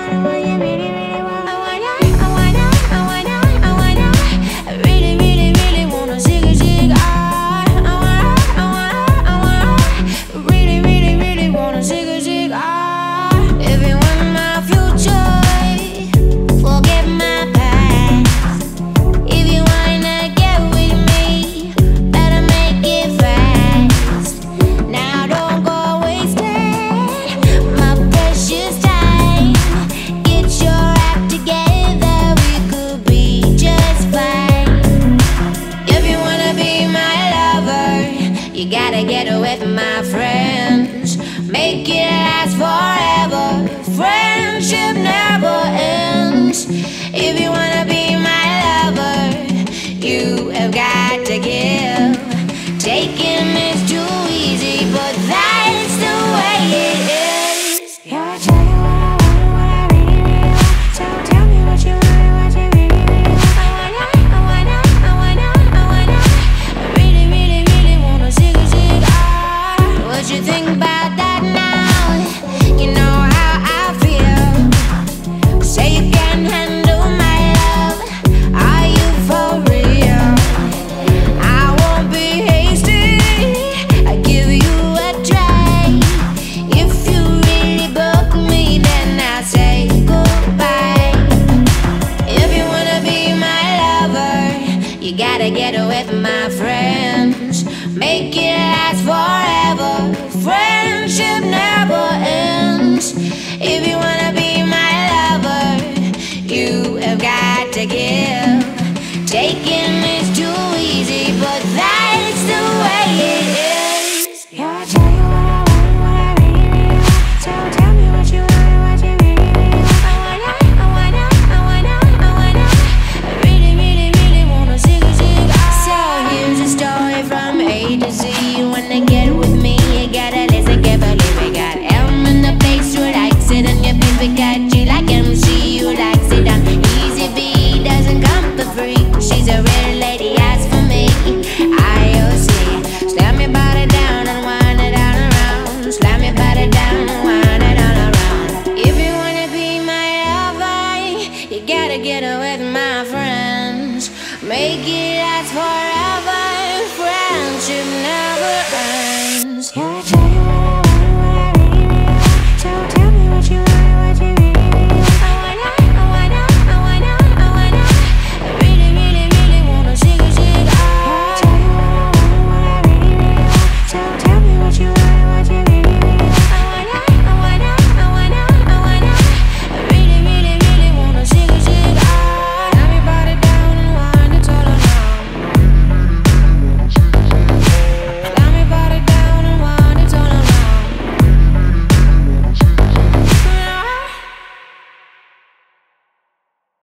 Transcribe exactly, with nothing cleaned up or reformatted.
You gotta get with my friends, make it last forever. Friendship never ends. If you wanna be my lover, you have got to give. Taking is too easy, but that's the way it is. Gotta tell you what I want, what I really, really want. So tell me what you want, what you really, really want. I wanna, I wanna, I wanna, I wanna, I really, really, really wanna zig a zig ah. What you think about that now? You know how I feel. Say you can handle my love. Are you for real? I won't be hasty. I give you a try. If you really book me, then I'll say goodbye. If you wanna be my lover, you gotta get with my friends. Make it last forever. Friendship never ends. If you wanna be my lover, you have got to give. Taking is too easy, but that's the way it is. Gotta tell you what I want, what I really, really want. So tell me what you want, what you really, really want. I wanna, I wanna, I wanna, I wanna, I really, really, really wanna zig a zig ah. So here's a story from A to Z. Wanna get with me, you gotta listen carefully. We got M in the place who likes it in your face. We got G like M C who likes it down. Easy B doesn't come for free. She's a real lady, ask for me. I O C, slam your body down and wind it all around. Slam your body down and wind it all around. If you wanna be my lover, you gotta get with my friends. Make it last forever. Friendship never ends. Gotta tell you what